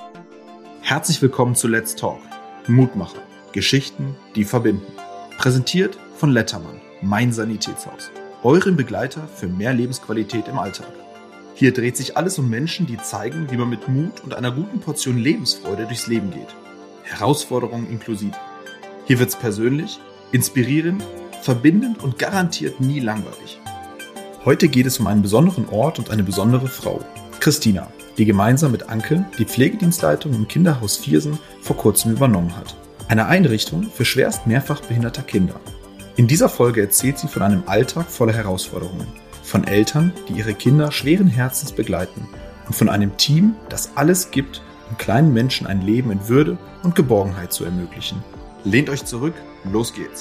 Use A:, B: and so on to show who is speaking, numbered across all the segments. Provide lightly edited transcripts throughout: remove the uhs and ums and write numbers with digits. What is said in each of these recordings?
A: Herzlich willkommen zu Let's Talk, Mutmacher, Geschichten, die verbinden. Präsentiert von Lettermann, mein Sanitätshaus, eurem Begleiter für mehr Lebensqualität im Alltag. Hier dreht sich alles um Menschen, die zeigen, wie man mit Mut und einer guten Portion Lebensfreude durchs Leben geht. Herausforderungen inklusive. Hier wird's persönlich, inspirierend, verbindend und garantiert nie langweilig. Heute geht es um einen besonderen Ort und eine besondere Frau, Christina, die gemeinsam mit Anke die Pflegedienstleitung im Kinderhaus Viersen vor kurzem übernommen hat. Eine Einrichtung für schwerst mehrfach behinderter Kinder. In dieser Folge erzählt sie von einem Alltag voller Herausforderungen, von Eltern, die ihre Kinder schweren Herzens begleiten und von einem Team, das alles gibt, um kleinen Menschen ein Leben in Würde und Geborgenheit zu ermöglichen. Lehnt euch zurück, los geht's.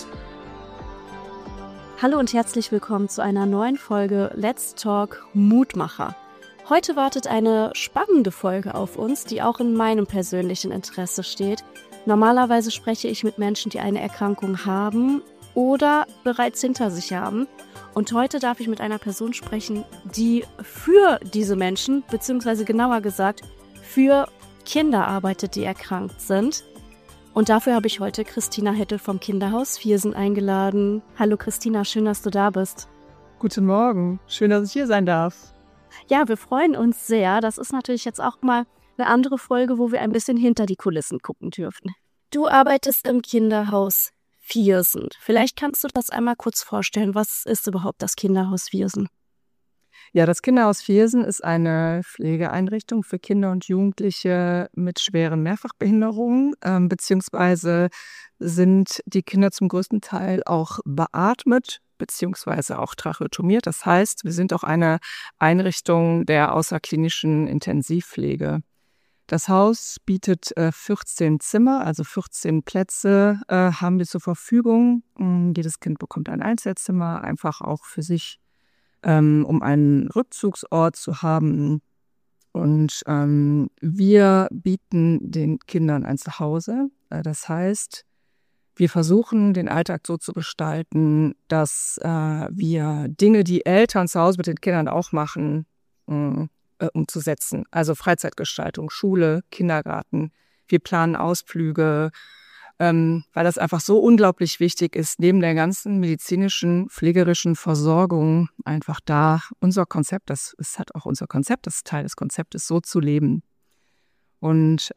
B: Hallo und herzlich willkommen zu einer neuen Folge Let's Talk Mutmacher. Heute wartet eine spannende Folge auf uns, die auch in meinem persönlichen Interesse steht. Normalerweise spreche ich mit Menschen, die eine Erkrankung haben oder bereits hinter sich haben. Und heute darf ich mit einer Person sprechen, die für diese Menschen, beziehungsweise genauer gesagt, für Kinder arbeitet, die erkrankt sind. Und dafür habe ich heute Christina Hettel vom Kinderhaus Viersen eingeladen. Hallo Christina, schön, dass du da bist.
C: Guten Morgen, schön, dass ich hier sein darf.
B: Ja, wir freuen uns sehr. Das ist natürlich jetzt auch mal eine andere Folge, wo wir ein bisschen hinter die Kulissen gucken dürfen. Du arbeitest im Kinderhaus Viersen. Vielleicht kannst du das einmal kurz vorstellen. Was ist überhaupt das Kinderhaus Viersen?
C: Ja, das Kinderhaus Viersen ist eine Pflegeeinrichtung für Kinder und Jugendliche mit schweren Mehrfachbehinderungen, beziehungsweise sind die Kinder zum größten Teil auch beatmet, beziehungsweise auch tracheotomiert. Das heißt, wir sind auch eine Einrichtung der außerklinischen Intensivpflege. Das Haus bietet 14 Zimmer, also 14 Plätze haben wir zur Verfügung. Jedes Kind bekommt ein Einzelzimmer, einfach auch für sich, um einen Rückzugsort zu haben. Und wir bieten den Kindern ein Zuhause. Das heißt, wir versuchen, den Alltag so zu gestalten, dass wir Dinge, die Eltern zu Hause mit den Kindern auch machen, umzusetzen. Also Freizeitgestaltung, Schule, Kindergarten. Wir planen Ausflüge, weil das einfach so unglaublich wichtig ist, neben der ganzen medizinischen, pflegerischen Versorgung einfach da unser Konzept, das ist halt auch unser Konzept, das ist Teil des Konzeptes, so zu leben. Und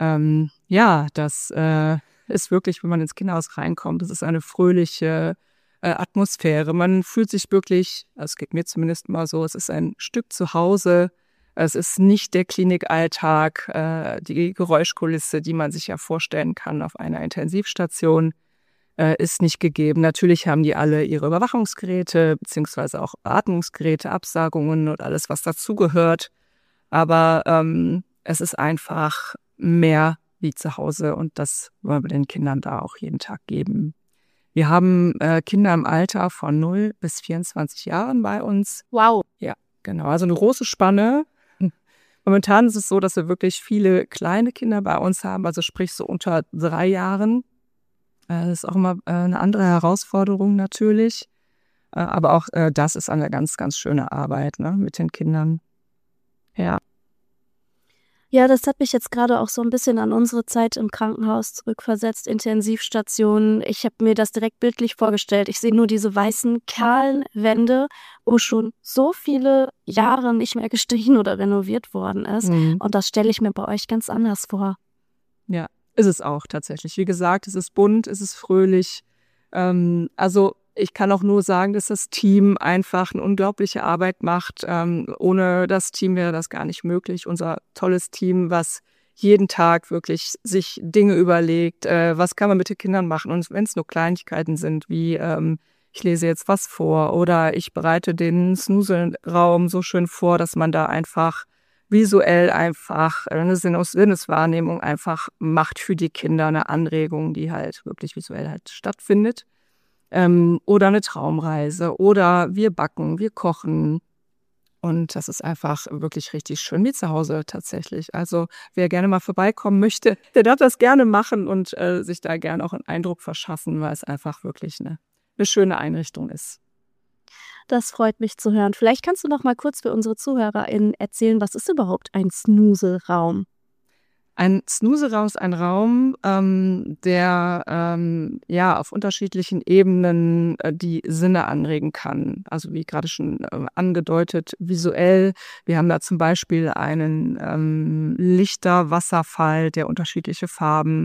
C: das ist wirklich, wenn man ins Kinderhaus reinkommt, das ist eine fröhliche Atmosphäre. Man fühlt sich wirklich, es geht mir zumindest mal so, es ist ein Stück zu Hause. Es ist nicht der Klinikalltag, die Geräuschkulisse, die man sich ja vorstellen kann auf einer Intensivstation, ist nicht gegeben. Natürlich haben die alle ihre Überwachungsgeräte, beziehungsweise auch Atmungsgeräte, Absagungen und alles, was dazugehört. Aber es ist einfach mehr wie zu Hause und das wollen wir den Kindern da auch jeden Tag geben. Wir haben Kinder im Alter von 0 bis 24 Jahren bei uns.
B: Wow.
C: Ja, genau. Also eine große Spanne. Momentan ist es so, dass wir wirklich viele kleine Kinder bei uns haben, also sprich so unter 3 Jahren. Das ist auch immer eine andere Herausforderung natürlich. Aber auch das ist eine ganz, ganz schöne Arbeit, ne, mit den Kindern. Ja.
B: Ja, das hat mich jetzt gerade auch so ein bisschen an unsere Zeit im Krankenhaus zurückversetzt, Intensivstationen. Ich habe mir das direkt bildlich vorgestellt. Ich sehe nur diese weißen, kahlen Wände, wo schon so viele Jahre nicht mehr gestrichen oder renoviert worden ist. Und das stelle ich mir bei euch ganz anders vor.
C: Ja, ist es auch tatsächlich. Wie gesagt, es ist bunt, es ist fröhlich. Also ich kann auch nur sagen, dass das Team einfach eine unglaubliche Arbeit macht. Ohne das Team wäre das gar nicht möglich. Unser tolles Team, was jeden Tag wirklich sich Dinge überlegt, was kann man mit den Kindern machen. Und wenn es nur Kleinigkeiten sind, wie ich lese jetzt was vor oder ich bereite den Snooze-Raum so schön vor, dass man da einfach visuell einfach eine Sinneswahrnehmung einfach macht für die Kinder, eine Anregung, die halt wirklich visuell halt stattfindet. Oder eine Traumreise oder wir backen, wir kochen und das ist einfach wirklich richtig schön wie zu Hause tatsächlich. Also wer gerne mal vorbeikommen möchte, der darf das gerne machen und sich da gerne auch einen Eindruck verschaffen, weil es einfach wirklich eine schöne Einrichtung ist.
B: Das freut mich zu hören. Vielleicht kannst du noch mal kurz für unsere ZuhörerInnen erzählen, was ist überhaupt ein Snooze-Raum?
C: Ein Snooze-Raum ist ein Raum, der auf unterschiedlichen Ebenen die Sinne anregen kann. Also wie gerade schon angedeutet, visuell. Wir haben da zum Beispiel einen Lichterwasserfall, der unterschiedliche Farben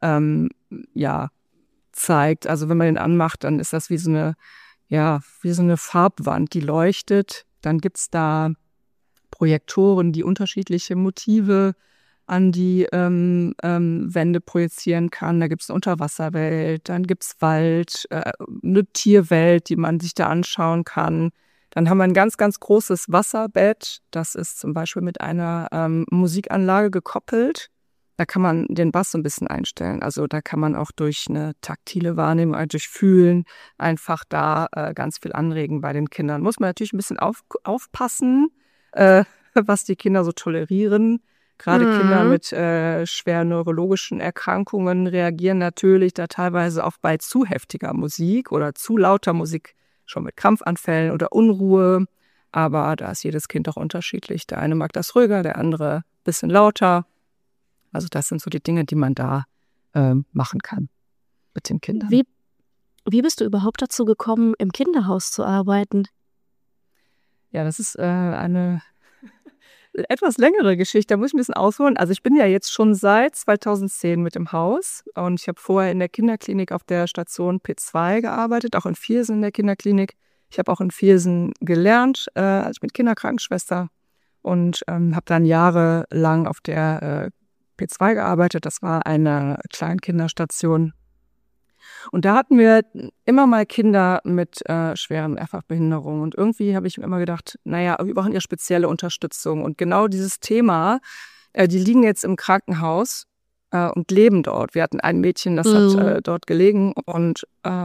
C: zeigt. Also wenn man den anmacht, dann ist das wie so eine Farbwand, die leuchtet. Dann gibt's da Projektoren, die unterschiedliche Motive an die Wände projizieren kann. Da gibt es eine Unterwasserwelt, dann gibt es Wald, eine Tierwelt, die man sich da anschauen kann. Dann haben wir ein ganz, ganz großes Wasserbett. Das ist zum Beispiel mit einer Musikanlage gekoppelt. Da kann man den Bass so ein bisschen einstellen. Also da kann man auch durch eine taktile Wahrnehmung, durch Fühlen einfach da ganz viel anregen bei den Kindern. Muss man natürlich ein bisschen aufpassen, was die Kinder so tolerieren. Gerade Kinder mit schweren neurologischen Erkrankungen reagieren natürlich da teilweise auch bei zu heftiger Musik oder zu lauter Musik schon mit Krampfanfällen oder Unruhe. Aber da ist jedes Kind auch unterschiedlich. Der eine mag das ruhiger, der andere ein bisschen lauter. Also das sind so die Dinge, die man da machen kann mit den Kindern.
B: Wie bist du überhaupt dazu gekommen, im Kinderhaus zu arbeiten?
C: Ja, das ist eine etwas längere Geschichte, da muss ich ein bisschen ausholen. Also ich bin ja jetzt schon seit 2010 mit im Haus und ich habe vorher in der Kinderklinik auf der Station P2 gearbeitet, auch in Viersen in der Kinderklinik. Ich habe auch in Viersen gelernt, also ich bin Kinderkrankenschwester und habe dann jahrelang auf der P2 gearbeitet. Das war eine Kleinkinderstation. Und da hatten wir immer mal Kinder mit schweren Mehrfachbehinderungen. Und irgendwie habe ich mir immer gedacht, naja, wir brauchen ja spezielle Unterstützung. Und genau dieses Thema, die liegen jetzt im Krankenhaus und leben dort. Wir hatten ein Mädchen, das hat dort gelegen. Und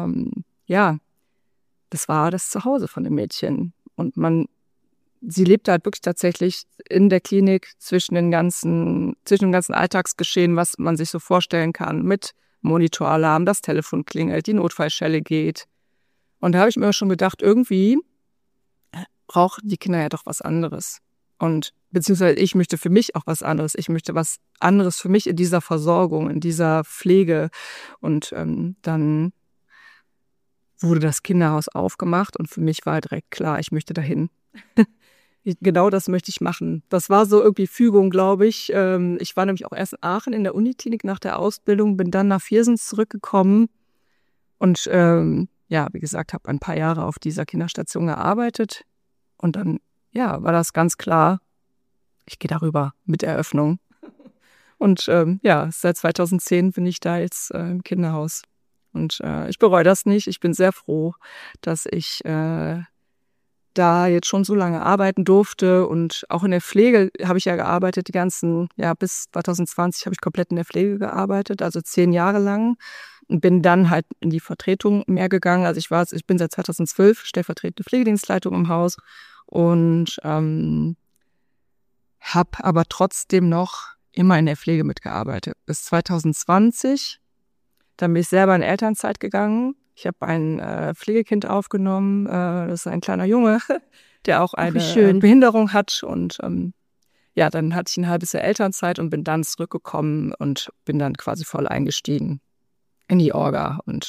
C: das war das Zuhause von dem Mädchen. Und sie lebt halt wirklich tatsächlich in der Klinik zwischen dem ganzen Alltagsgeschehen, was man sich so vorstellen kann, mit Monitoralarm, das Telefon klingelt, die Notfallschelle geht. Und da habe ich mir schon gedacht, irgendwie brauchen die Kinder ja doch was anderes. Und beziehungsweise ich möchte für mich auch was anderes. Ich möchte was anderes für mich in dieser Versorgung, in dieser Pflege. Und dann wurde das Kinderhaus aufgemacht und für mich war direkt klar, ich möchte dahin. Genau das möchte ich machen. Das war so irgendwie Fügung, glaube ich. Ich war nämlich auch erst in Aachen in der Uniklinik nach der Ausbildung, bin dann nach Viersen zurückgekommen und wie gesagt, habe ein paar Jahre auf dieser Kinderstation gearbeitet. Und dann, war das ganz klar, ich gehe darüber mit Eröffnung. Und seit 2010 bin ich da jetzt im Kinderhaus. Und ich bereue das nicht. Ich bin sehr froh, dass ich da jetzt schon so lange arbeiten durfte. Und auch in der Pflege habe ich ja gearbeitet, bis 2020 habe ich komplett in der Pflege gearbeitet, also 10 Jahre lang. Und bin dann halt in die Vertretung mehr gegangen. Also ich bin seit 2012 stellvertretende Pflegedienstleitung im Haus und habe aber trotzdem noch immer in der Pflege mitgearbeitet. Bis 2020, dann bin ich selber in Elternzeit gegangen. Ich habe ein Pflegekind aufgenommen, das ist ein kleiner Junge, der auch eine Behinderung hat. Und dann hatte ich ein halbes Jahr Elternzeit und bin dann zurückgekommen und bin dann quasi voll eingestiegen in die Orga. Und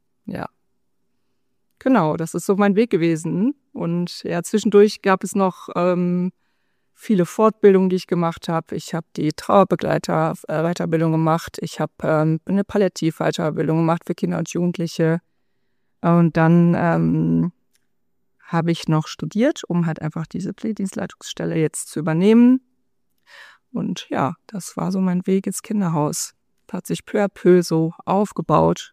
C: genau, das ist so mein Weg gewesen. Und ja, zwischendurch gab es noch viele Fortbildungen, die ich gemacht habe. Ich habe die Trauerbegleiter-Weiterbildung gemacht. Ich habe eine Palliativ-Weiterbildung gemacht für Kinder und Jugendliche. Und dann habe ich noch studiert, um halt einfach diese Pflegedienstleitungsstelle jetzt zu übernehmen. Und ja, das war so mein Weg ins Kinderhaus. Das hat sich peu à peu so aufgebaut.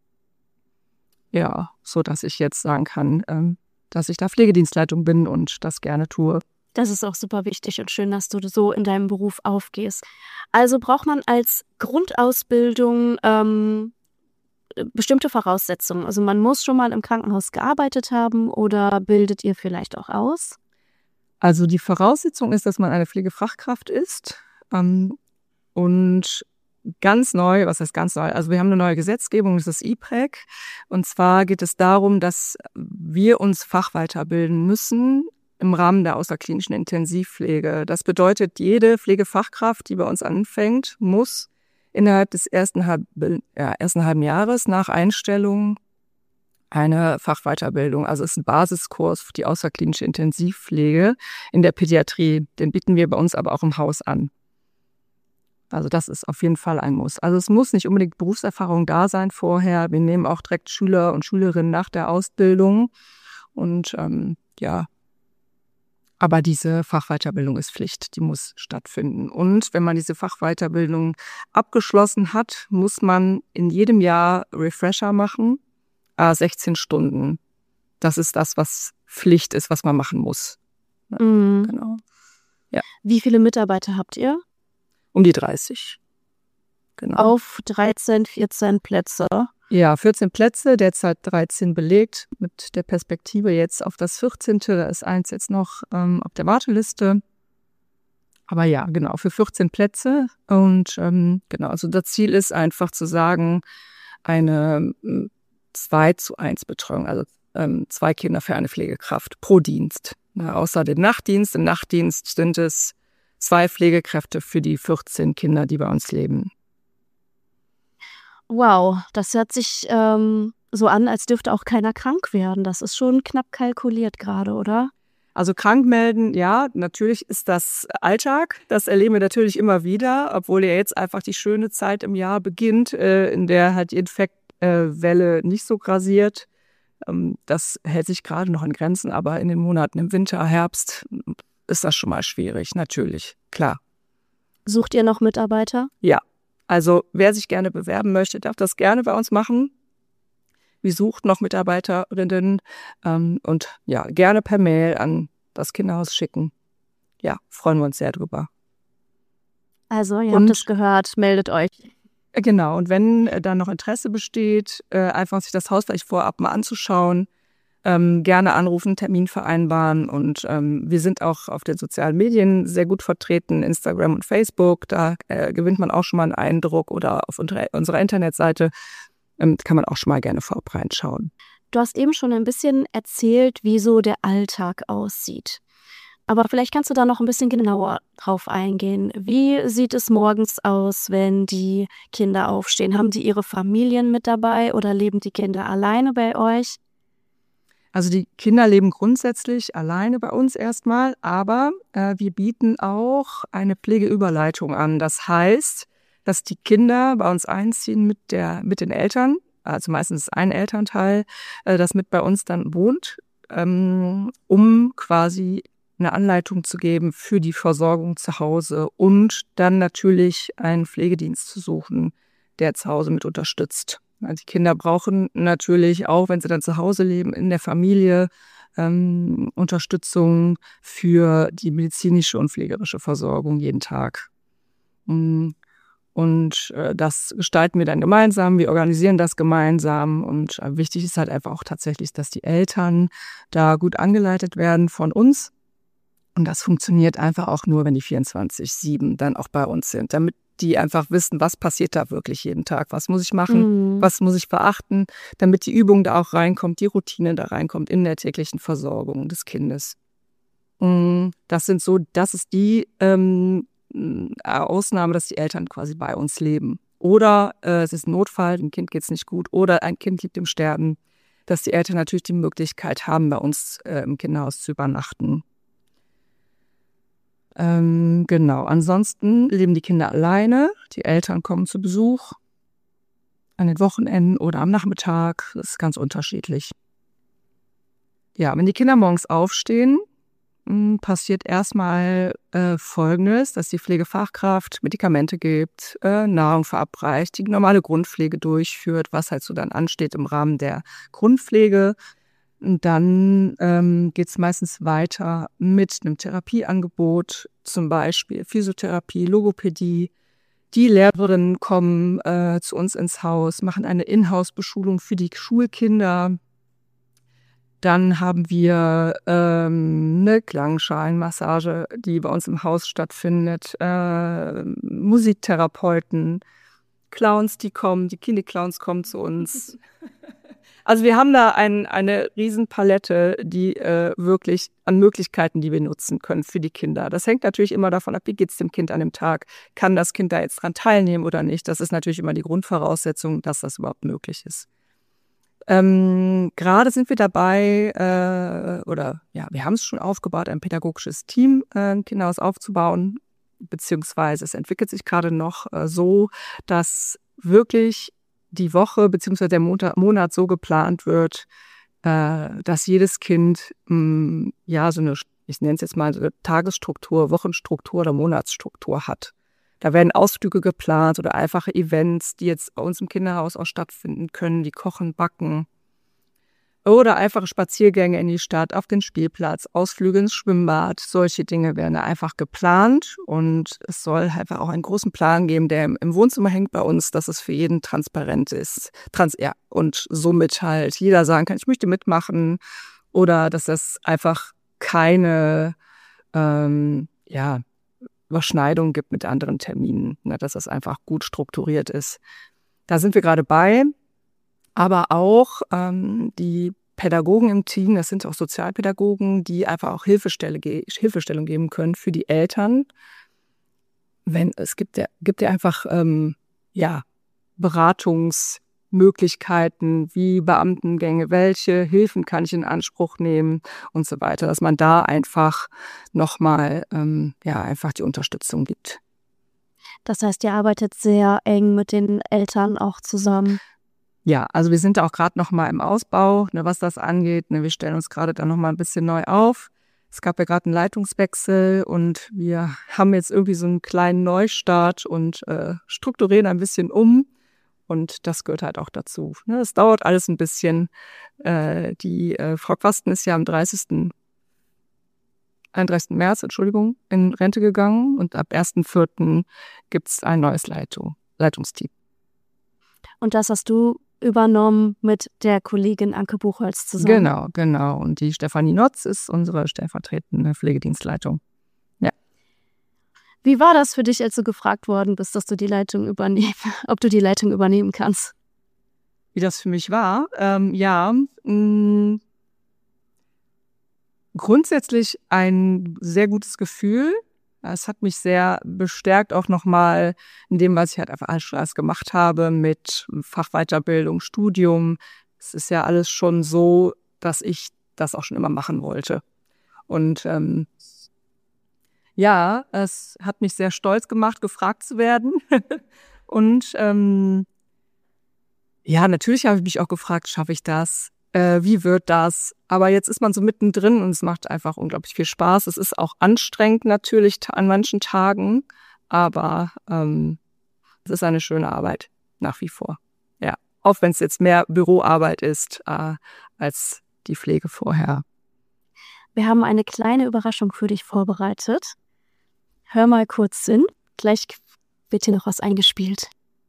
C: Ja, so dass ich jetzt sagen kann, dass ich da Pflegedienstleitung bin und das gerne tue.
B: Das ist auch super wichtig und schön, dass du so in deinem Beruf aufgehst. Also braucht man als Grundausbildung bestimmte Voraussetzungen. Also man muss schon mal im Krankenhaus gearbeitet haben oder bildet ihr vielleicht auch aus?
C: Also die Voraussetzung ist, dass man eine Pflegefachkraft ist. Und ganz neu, was heißt ganz neu? Also wir haben eine neue Gesetzgebung, das ist das IPREG. Und zwar geht es darum, dass wir uns fachweiterbilden müssen im Rahmen der außerklinischen Intensivpflege. Das bedeutet, jede Pflegefachkraft, die bei uns anfängt, muss innerhalb des ersten halben Jahres nach Einstellung eine Fachweiterbildung, also es ist ein Basiskurs für die außerklinische Intensivpflege in der Pädiatrie. Den bieten wir bei uns aber auch im Haus an. Also das ist auf jeden Fall ein Muss. Also es muss nicht unbedingt Berufserfahrung da sein vorher. Wir nehmen auch direkt Schüler und Schülerinnen nach der Ausbildung. Und aber diese Fachweiterbildung ist Pflicht, die muss stattfinden. Und wenn man diese Fachweiterbildung abgeschlossen hat, muss man in jedem Jahr Refresher machen, 16 Stunden. Das ist das, was Pflicht ist, was man machen muss. Genau. Ja.
B: Wie viele Mitarbeiter habt ihr?
C: Um die 30. Genau.
B: Auf 13, 14 Plätze.
C: Ja, 14 Plätze, derzeit 13 belegt, mit der Perspektive jetzt auf das 14. Da ist eins jetzt noch auf der Warteliste. Aber ja, genau, für 14 Plätze. Und genau, also das Ziel ist einfach zu sagen, eine 2:1 Betreuung, also 2 Kinder für eine Pflegekraft pro Dienst. Außer dem Nachtdienst. Im Nachtdienst sind es 2 Pflegekräfte für die 14 Kinder, die bei uns leben.
B: Wow, das hört sich so an, als dürfte auch keiner krank werden. Das ist schon knapp kalkuliert gerade, oder?
C: Also krank melden, ja, natürlich ist das Alltag. Das erleben wir natürlich immer wieder, obwohl ja jetzt einfach die schöne Zeit im Jahr beginnt, in der halt die Infektwelle nicht so grassiert. Das hält sich gerade noch in Grenzen, aber in den Monaten im Winter, Herbst ist das schon mal schwierig, natürlich, klar.
B: Sucht ihr noch Mitarbeiter?
C: Ja. Also wer sich gerne bewerben möchte, darf das gerne bei uns machen. Wir suchen noch Mitarbeiterinnen und ja, gerne per Mail an das Kinderhaus schicken. Ja, freuen wir uns sehr drüber.
B: Also, ihr habt es gehört, meldet euch.
C: Genau, und wenn dann noch Interesse besteht, einfach sich das Haus vielleicht vorab mal anzuschauen, gerne anrufen, Termin vereinbaren. Und wir sind auch auf den sozialen Medien sehr gut vertreten, Instagram und Facebook. Da gewinnt man auch schon mal einen Eindruck, oder auf unserer Internetseite kann man auch schon mal gerne vorab reinschauen.
B: Du hast eben schon ein bisschen erzählt, wie so der Alltag aussieht. Aber vielleicht kannst du da noch ein bisschen genauer drauf eingehen. Wie sieht es morgens aus, wenn die Kinder aufstehen? Haben die ihre Familien mit dabei oder leben die Kinder alleine bei euch?
C: Also die Kinder leben grundsätzlich alleine bei uns erstmal, aber wir bieten auch eine Pflegeüberleitung an. Das heißt, dass die Kinder bei uns einziehen mit den Eltern, also meistens ein Elternteil, das mit bei uns dann wohnt, um quasi eine Anleitung zu geben für die Versorgung zu Hause und dann natürlich einen Pflegedienst zu suchen, der zu Hause mit unterstützt. Also die Kinder brauchen natürlich auch, wenn sie dann zu Hause leben, in der Familie Unterstützung für die medizinische und pflegerische Versorgung jeden Tag. Und das gestalten wir dann gemeinsam, wir organisieren das gemeinsam und wichtig ist halt einfach auch tatsächlich, dass die Eltern da gut angeleitet werden von uns. Und das funktioniert einfach auch nur, wenn die 24/7 dann auch bei uns sind, damit die einfach wissen, was passiert da wirklich jeden Tag, was muss ich machen, was muss ich beachten, damit die Übung da auch reinkommt, die Routine da reinkommt in der täglichen Versorgung des Kindes. Das ist die Ausnahme, dass die Eltern quasi bei uns leben. Oder es ist ein Notfall, dem Kind geht es nicht gut oder ein Kind liegt im Sterben, dass die Eltern natürlich die Möglichkeit haben, bei uns im Kinderhaus zu übernachten. Genau, ansonsten leben die Kinder alleine, die Eltern kommen zu Besuch an den Wochenenden oder am Nachmittag, das ist ganz unterschiedlich. Ja, wenn die Kinder morgens aufstehen, passiert erstmal Folgendes, dass die Pflegefachkraft Medikamente gibt, Nahrung verabreicht, die normale Grundpflege durchführt, was halt so dann ansteht im Rahmen der Grundpflege. Und dann geht es meistens weiter mit einem Therapieangebot, zum Beispiel Physiotherapie, Logopädie. Die Lehrerinnen kommen zu uns ins Haus, machen eine Inhouse-Beschulung für die Schulkinder. Dann haben wir eine Klangschalenmassage, die bei uns im Haus stattfindet, Musiktherapeuten, Clowns, die kommen, die Kinderclowns kommen zu uns. Also wir haben da eine Riesenpalette, die wirklich an Möglichkeiten, die wir nutzen können für die Kinder. Das hängt natürlich immer davon ab, wie geht's dem Kind an dem Tag. Kann das Kind da jetzt dran teilnehmen oder nicht? Das ist natürlich immer die Grundvoraussetzung, dass das überhaupt möglich ist. Gerade sind wir dabei, wir haben es schon aufgebaut, ein pädagogisches Team im Kinderhaus aufzubauen, beziehungsweise es entwickelt sich gerade noch so, dass wirklich die Woche beziehungsweise der Monat so geplant wird, dass jedes Kind so eine, ich nenne es jetzt mal so eine Tagesstruktur, Wochenstruktur oder Monatsstruktur hat. Da werden Ausflüge geplant oder einfache Events, die jetzt bei uns im Kinderhaus auch stattfinden können, wie Kochen, Backen. Oder einfache Spaziergänge in die Stadt, auf den Spielplatz, Ausflüge ins Schwimmbad. Solche Dinge werden da einfach geplant. Und es soll einfach auch einen großen Plan geben, der im Wohnzimmer hängt bei uns, dass es für jeden transparent ist. Und somit halt jeder sagen kann, ich möchte mitmachen. Oder dass das einfach keine Überschneidung gibt mit anderen Terminen, ne, dass das einfach gut strukturiert ist. Da sind wir gerade bei. Aber auch die Pädagogen im Team, das sind auch Sozialpädagogen, die einfach auch Hilfestellung geben können für die Eltern. Es gibt ja einfach Beratungsmöglichkeiten, wie Beamtengänge, welche Hilfen kann ich in Anspruch nehmen und so weiter, dass man da einfach nochmal einfach die Unterstützung gibt.
B: Das heißt, ihr arbeitet sehr eng mit den Eltern auch zusammen.
C: Ja, also wir sind da auch gerade noch mal im Ausbau, ne, was das angeht. Ne, wir stellen uns gerade da noch mal ein bisschen neu auf. Es gab ja gerade einen Leitungswechsel und wir haben jetzt irgendwie so einen kleinen Neustart und strukturieren ein bisschen um. Und das gehört halt auch dazu. Ne, es dauert alles ein bisschen. Die Frau Quasten ist ja am 31. März, in Rente gegangen. Und ab 1.4. gibt es ein neues Leitungsteam.
B: Und das hast du übernommen mit der Kollegin Anke Buchholz zusammen.
C: Genau. Und die Stefanie Notz ist unsere stellvertretende Pflegedienstleitung. Ja.
B: Wie war das für dich, als du gefragt worden bist, ob du die Leitung übernehmen kannst?
C: Wie das für mich war? Grundsätzlich ein sehr gutes Gefühl. Es hat mich sehr bestärkt, auch nochmal in dem, was ich halt einfach alles gemacht habe mit Fachweiterbildung, Studium. Es ist ja alles schon so, dass ich das auch schon immer machen wollte. Und es hat mich sehr stolz gemacht, gefragt zu werden. Und natürlich habe ich mich auch gefragt, schaffe ich das? Wie wird das? Aber jetzt ist man so mittendrin und es macht einfach unglaublich viel Spaß. Es ist auch anstrengend natürlich an manchen Tagen, aber es ist eine schöne Arbeit nach wie vor. Ja, auch wenn es jetzt mehr Büroarbeit ist als die Pflege vorher.
B: Wir haben eine kleine Überraschung für dich vorbereitet. Hör mal kurz hin. Gleich wird hier noch was eingespielt.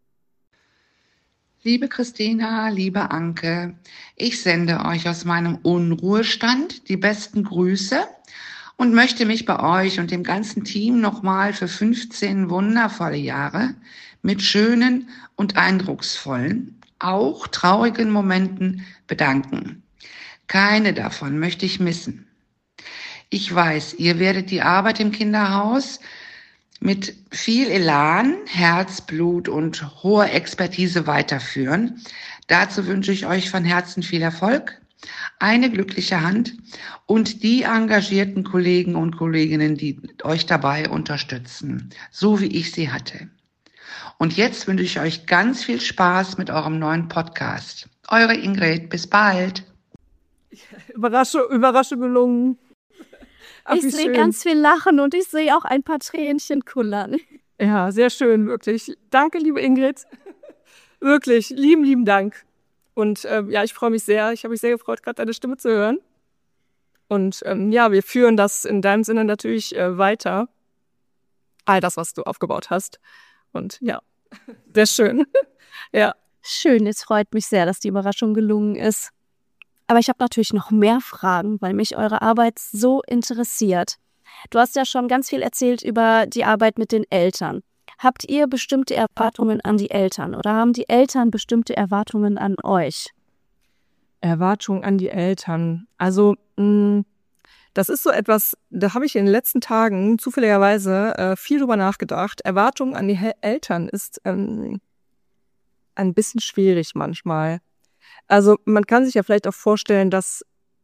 D: Liebe Christina, liebe Anke, ich sende euch aus meinem Unruhestand die besten Grüße und möchte mich bei euch und dem ganzen Team nochmal für 15 wundervolle Jahre mit schönen und eindrucksvollen, auch traurigen Momenten bedanken. Keine davon möchte ich missen. Ich weiß, ihr werdet die Arbeit im Kinderhaus mit viel Elan, Herzblut und hoher Expertise weiterführen. Dazu wünsche ich euch von Herzen viel Erfolg, eine glückliche Hand und die engagierten Kollegen und Kolleginnen, die euch dabei unterstützen, so wie ich sie hatte. Und jetzt wünsche ich euch ganz viel Spaß mit eurem neuen Podcast. Eure Ingrid, bis bald.
C: Überraschung gelungen.
B: Ich sehe ganz viel Lachen und ich sehe auch ein paar Tränchen kullern.
C: Ja, sehr schön, wirklich. Danke, liebe Ingrid. Wirklich, lieben Dank. Und ich freue mich sehr. Ich habe mich sehr gefreut, gerade deine Stimme zu hören. Und wir führen das in deinem Sinne natürlich weiter. All das, was du aufgebaut hast. Und ja, sehr schön. Ja.
B: Schön, es freut mich sehr, dass die Überraschung gelungen ist. Aber ich habe natürlich noch mehr Fragen, weil mich eure Arbeit so interessiert. Du hast ja schon ganz viel erzählt über die Arbeit mit den Eltern. Habt ihr bestimmte Erwartungen an die Eltern oder haben die Eltern bestimmte Erwartungen an euch?
C: Erwartungen an die Eltern. Also, das ist so etwas, da habe ich in den letzten Tagen zufälligerweise viel drüber nachgedacht. Erwartungen an die Eltern ist ein bisschen schwierig manchmal. Also man kann sich ja vielleicht auch vorstellen, dass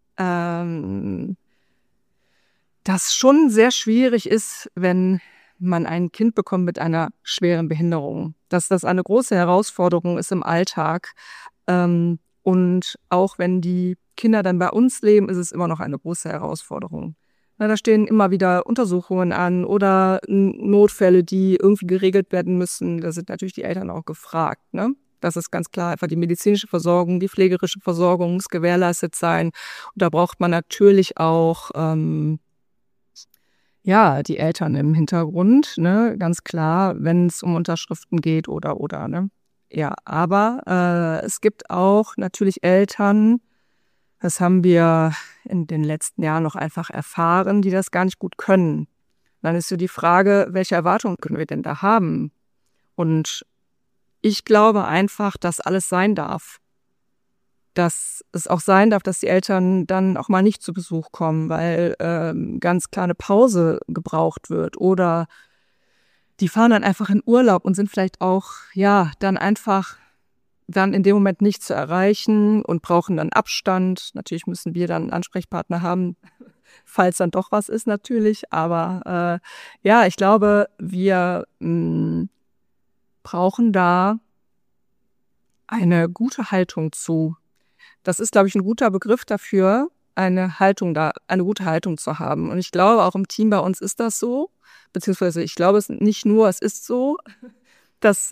C: das schon sehr schwierig ist, wenn man ein Kind bekommt mit einer schweren Behinderung. Dass das eine große Herausforderung ist im Alltag. Und auch wenn die Kinder dann bei uns leben, ist es immer noch eine große Herausforderung. Na, da stehen immer wieder Untersuchungen an oder Notfälle, die irgendwie geregelt werden müssen. Da sind natürlich die Eltern auch gefragt, ne? Das ist ganz klar, einfach die medizinische Versorgung, die pflegerische Versorgung muss gewährleistet sein. Und da braucht man natürlich auch die Eltern im Hintergrund, ne? Ganz klar, wenn es um Unterschriften geht oder, ne? Ja, aber es gibt auch natürlich Eltern, das haben wir in den letzten Jahren noch einfach erfahren, die das gar nicht gut können. Dann ist so die Frage, welche Erwartungen können wir denn da haben? Und ich glaube einfach, dass alles sein darf. Dass es auch sein darf, dass die Eltern dann auch mal nicht zu Besuch kommen, weil ganz klar eine Pause gebraucht wird. Oder die fahren dann einfach in Urlaub und sind vielleicht auch, dann einfach dann in dem Moment nicht zu erreichen und brauchen dann Abstand. Natürlich müssen wir dann einen Ansprechpartner haben, falls dann doch was ist natürlich. Aber ich glaube, wir brauchen da eine gute Haltung zu. Das ist, glaube ich, ein guter Begriff dafür, eine gute Haltung zu haben. Und ich glaube, auch im Team bei uns ist das so, beziehungsweise ich glaube es nicht nur, es ist so, dass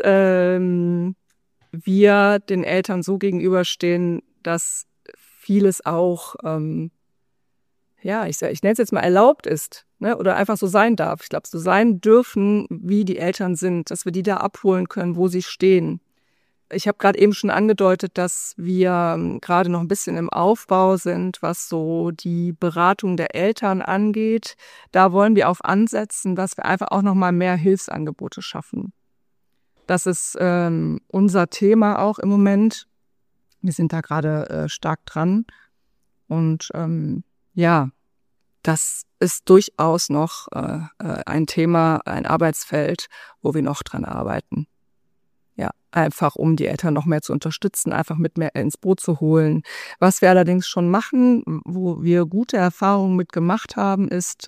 C: wir den Eltern so gegenüberstehen, dass vieles auch, ich nenne es jetzt mal erlaubt ist, ne? Oder einfach so sein darf. Ich glaube, so sein dürfen, wie die Eltern sind, dass wir die da abholen können, wo sie stehen. Ich habe gerade eben schon angedeutet, dass wir gerade noch ein bisschen im Aufbau sind, was so die Beratung der Eltern angeht. Da wollen wir auf ansetzen, dass wir einfach auch noch mal mehr Hilfsangebote schaffen. Das ist unser Thema auch im Moment. Wir sind da gerade stark dran. Und das ist durchaus noch ein Thema, ein Arbeitsfeld, wo wir noch dran arbeiten. Ja, einfach um die Eltern noch mehr zu unterstützen, einfach mit mehr ins Boot zu holen. Was wir allerdings schon machen, wo wir gute Erfahrungen mit gemacht haben, ist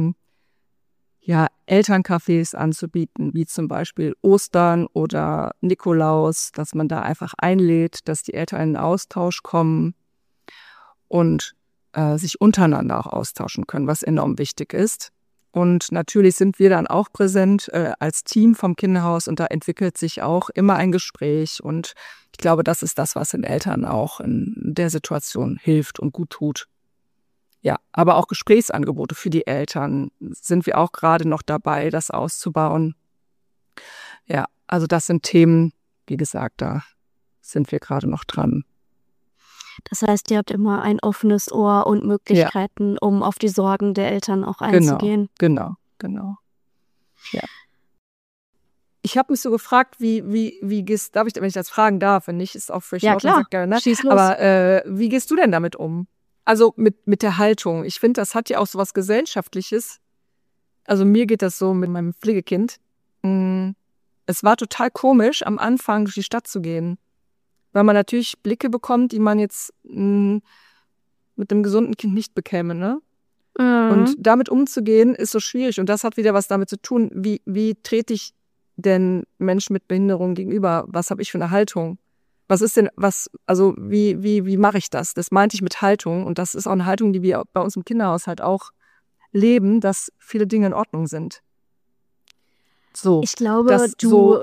C: Elterncafés anzubieten, wie zum Beispiel Ostern oder Nikolaus, dass man da einfach einlädt, dass die Eltern in den Austausch kommen und sich untereinander auch austauschen können, was enorm wichtig ist. Und natürlich sind wir dann auch präsent als Team vom Kinderhaus und da entwickelt sich auch immer ein Gespräch. Und ich glaube, das ist das, was den Eltern auch in der Situation hilft und gut tut. Ja, aber auch Gesprächsangebote für die Eltern sind wir auch gerade noch dabei, das auszubauen. Ja, also das sind Themen, wie gesagt, da sind wir gerade noch dran.
B: Das heißt, ihr habt immer ein offenes Ohr und Möglichkeiten, um auf die Sorgen der Eltern auch einzugehen.
C: Genau. Ja. Ich habe mich so gefragt, wie gehst, darf ich, wenn ich das fragen darf, wenn nicht, ist auch für
B: Ja, klar,
C: ne?
B: Schieß los.
C: Aber wie gehst du denn damit um? Also mit der Haltung. Ich finde, das hat ja auch so was Gesellschaftliches. Also mir geht das so mit meinem Pflegekind. Es war total komisch, am Anfang durch die Stadt zu gehen. Weil man natürlich Blicke bekommt, die man jetzt mit einem gesunden Kind nicht bekäme, ne?
B: Mhm.
C: Und damit umzugehen, ist so schwierig. Und das hat wieder was damit zu tun, wie trete ich denn Menschen mit Behinderung gegenüber? Was habe ich für eine Haltung? Was ist denn, wie mache ich das? Das meinte ich mit Haltung. Und das ist auch eine Haltung, die wir bei uns im Kinderhaus halt auch leben, dass viele Dinge in Ordnung sind. So.
B: Ich glaube, du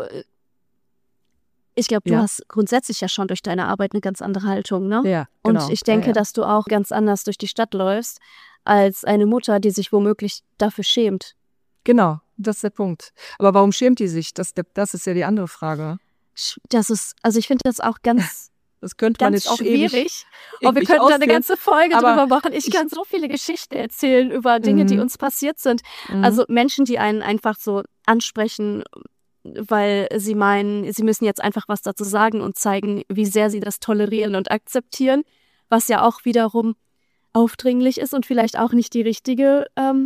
B: hast grundsätzlich ja schon durch deine Arbeit eine ganz andere Haltung, ne?
C: Ja, genau.
B: Und ich denke, dass du auch ganz anders durch die Stadt läufst, als eine Mutter, die sich womöglich dafür schämt.
C: Genau, das ist der Punkt. Aber warum schämt die sich? Das ist ja die andere Frage.
B: Ich finde das auch ganz
C: Das könnte man jetzt auch
B: schwierig. Und wir könnten da eine ganze Folge drüber machen. Ich kann so viele Geschichten erzählen über Dinge, die uns passiert sind. Also Menschen, die einen einfach so ansprechen, weil sie meinen, sie müssen jetzt einfach was dazu sagen und zeigen, wie sehr sie das tolerieren und akzeptieren, was ja auch wiederum aufdringlich ist und vielleicht auch nicht die richtige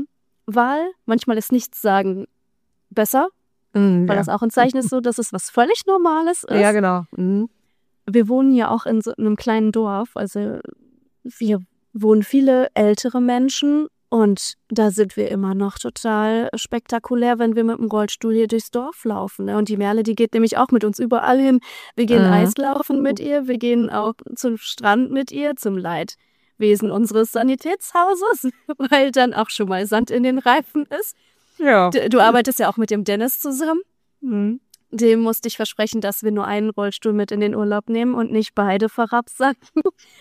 B: Wahl. Manchmal ist nichts sagen besser, weil das auch ein Zeichen ist, so, dass es was völlig Normales ist.
C: Ja, genau. Mhm.
B: Wir wohnen ja auch in so einem kleinen Dorf, also wir wohnen viele ältere Menschen und da sind wir immer noch total spektakulär, wenn wir mit dem Rollstuhl hier durchs Dorf laufen. Ne? Und die Merle, die geht nämlich auch mit uns überall hin. Wir gehen Eislaufen mit ihr, wir gehen auch zum Strand mit ihr, zum Leidwesen unseres Sanitätshauses, weil dann auch schon mal Sand in den Reifen ist.
C: Ja.
B: Du arbeitest ja auch mit dem Dennis zusammen.
C: Mhm.
B: Dem musste ich versprechen, dass wir nur einen Rollstuhl mit in den Urlaub nehmen und nicht beide verrapsacken.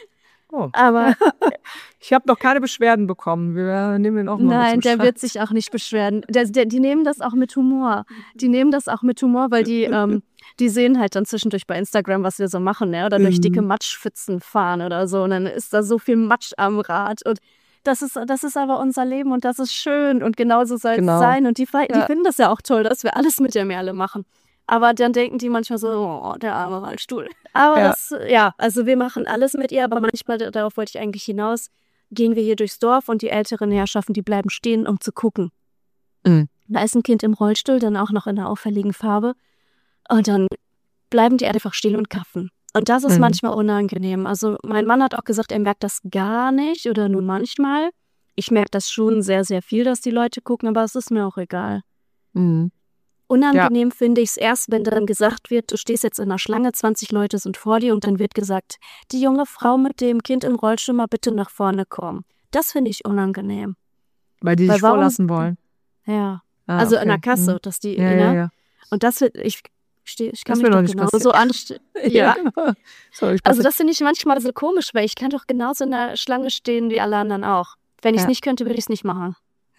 C: Oh.
B: Aber
C: Ich habe noch keine Beschwerden bekommen. Wir nehmen den auch mal
B: nein,
C: mit zum
B: der
C: Strand.
B: wird sich auch nicht beschweren. Die nehmen das auch mit Humor. Die nehmen das auch mit Humor, weil die sehen halt dann zwischendurch bei Instagram, was wir so machen, ne? Oder durch dicke Matschpfützen fahren oder so. Und dann ist da so viel Matsch am Rad. Und das ist aber unser Leben und das ist schön. Und genauso soll es sein. Und die finden das ja auch toll, dass wir alles mit der Merle machen. Aber dann denken die manchmal so, oh, der arme Rollstuhl. Aber also wir machen alles mit ihr, aber manchmal, darauf wollte ich eigentlich hinaus, gehen wir hier durchs Dorf und die älteren Herrschaften, die bleiben stehen, um zu gucken.
C: Mhm.
B: Da ist ein Kind im Rollstuhl, dann auch noch in einer auffälligen Farbe. Und dann bleiben die einfach stehen und kaffen. Und das ist manchmal unangenehm. Also mein Mann hat auch gesagt, er merkt das gar nicht oder nur manchmal. Ich merke das schon sehr, sehr viel, dass die Leute gucken, aber es ist mir auch egal.
C: Mhm.
B: Unangenehm finde ich es erst, wenn dann gesagt wird, du stehst jetzt in einer Schlange, 20 Leute sind vor dir und dann wird gesagt, die junge Frau mit dem Kind im Rollstuhl mal bitte nach vorne kommen. Das finde ich unangenehm.
C: Weil die dich
B: warum-
C: vorlassen wollen.
B: Ja,
C: Ah,
B: also
C: okay.
B: in der Kasse,
C: Mhm.
B: dass die,
C: Ja,
B: ne?
C: ja.
B: Und das finde ich kann
C: Das
B: mich
C: mir noch
B: doch
C: nicht
B: genauso anstellen. Ja.
C: Sorry,
B: Also das finde ich manchmal so komisch, weil ich kann doch genauso in der Schlange stehen wie alle anderen auch. Wenn ich es
C: Ja.
B: nicht könnte, würde ich es nicht machen.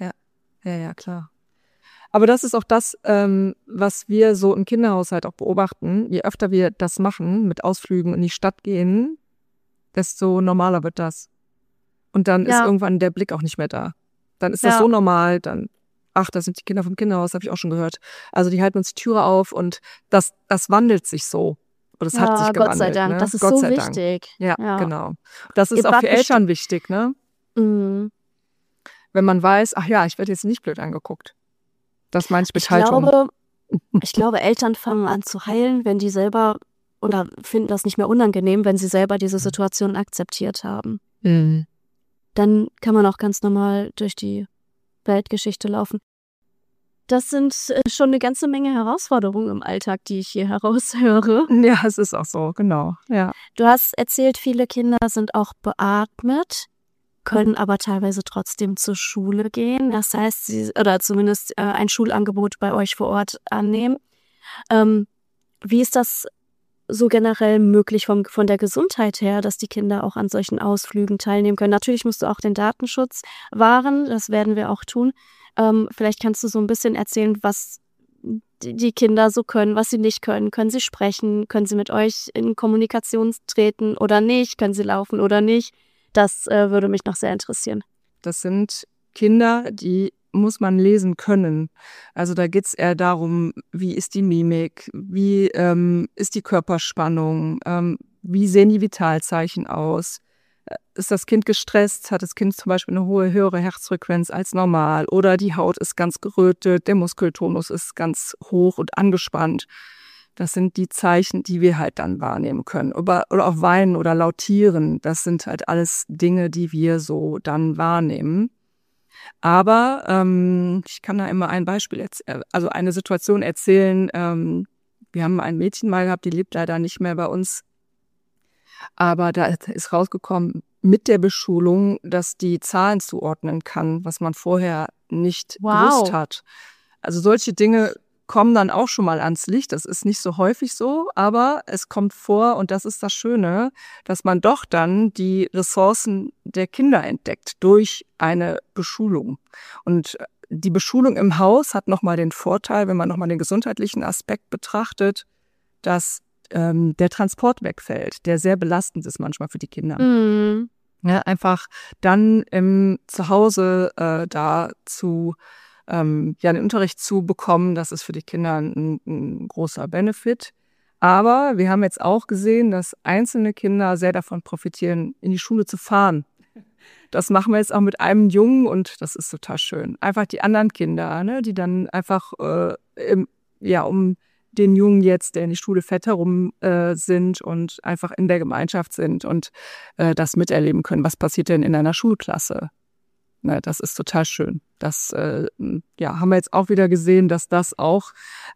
C: Ja, klar. Aber das ist auch das, was wir so im Kinderhaushalt auch beobachten. Je öfter wir das machen, mit Ausflügen in die Stadt gehen, desto normaler wird das. Und dann ist
B: Ja.
C: irgendwann der Blick auch nicht mehr da. Dann ist das
B: Ja.
C: so normal, dann, ach, das sind die Kinder vom Kinderhaus, habe ich auch schon gehört. Also die halten uns die Türe auf und das wandelt sich so. Und das hat sich gewandelt.
B: Gott sei Dank,
C: ne?
B: das ist
C: Gott
B: so
C: sei Dank.
B: wichtig.
C: Ja, genau. Das ist
B: Ihr
C: auch
B: wart
C: für Eltern wichtig, ne?
B: Mhm.
C: Wenn man weiß, ach ja, ich werde jetzt nicht blöd angeguckt. Das meine ich mit
B: Ich
C: Haltung.
B: glaube, Eltern fangen an zu heilen, wenn die selber oder finden das nicht mehr unangenehm, wenn sie selber diese Situation akzeptiert haben.
C: Mhm.
B: Dann kann man auch ganz normal durch die Weltgeschichte laufen. Das sind schon eine ganze Menge Herausforderungen im Alltag, die ich hier heraushöre.
C: Ja, es ist auch so, genau. Ja.
B: Du hast erzählt, viele Kinder sind auch beatmet, können aber teilweise trotzdem zur Schule gehen. Das heißt, oder zumindest ein Schulangebot bei euch vor Ort annehmen. Wie ist das so generell möglich von der Gesundheit her, dass die Kinder auch an solchen Ausflügen teilnehmen können? Natürlich musst du auch den Datenschutz wahren, das werden wir auch tun. Vielleicht kannst du so ein bisschen erzählen, was die Kinder so können, was sie nicht können. Können sie sprechen? Können sie mit euch in Kommunikation treten oder nicht? Können sie laufen oder nicht? Das würde mich noch sehr interessieren.
C: Das sind Kinder, die muss man lesen können. Also da geht es eher darum, wie ist die Mimik, wie ist die Körperspannung, wie sehen die Vitalzeichen aus. Ist das Kind gestresst? Hat das Kind zum Beispiel eine höhere Herzfrequenz als normal? Oder die Haut ist ganz gerötet, der Muskeltonus ist ganz hoch und angespannt. Das sind die Zeichen, die wir halt dann wahrnehmen können. Oder auch Weinen oder Lautieren. Das sind halt alles Dinge, die wir so dann wahrnehmen. Aber ich kann da immer ein Beispiel, also eine Situation erzählen. Wir haben ein Mädchen mal gehabt, die lebt leider nicht mehr bei uns. Aber da ist rausgekommen mit der Beschulung, dass die Zahlen zuordnen kann, was man vorher nicht gewusst hat. Also solche Dinge kommen dann auch schon mal ans Licht. Das ist nicht so häufig so, aber es kommt vor und das ist das Schöne, dass man doch dann die Ressourcen der Kinder entdeckt durch eine Beschulung. Und die Beschulung im Haus hat nochmal den Vorteil, wenn man nochmal den gesundheitlichen Aspekt betrachtet, dass der Transport wegfällt, der sehr belastend ist manchmal für die Kinder.
B: Mhm.
C: Ja, einfach dann zu Hause den Unterricht zu bekommen, das ist für die Kinder ein großer Benefit. Aber wir haben jetzt auch gesehen, dass einzelne Kinder sehr davon profitieren, in die Schule zu fahren. Das machen wir jetzt auch mit einem Jungen und das ist total schön. Einfach die anderen Kinder, ne, die dann einfach um den Jungen jetzt, der in die Schule fährt, herum sind und einfach in der Gemeinschaft sind und das miterleben können. Was passiert denn in einer Schulklasse? Na, das ist total schön. Das haben wir jetzt auch wieder gesehen, dass das auch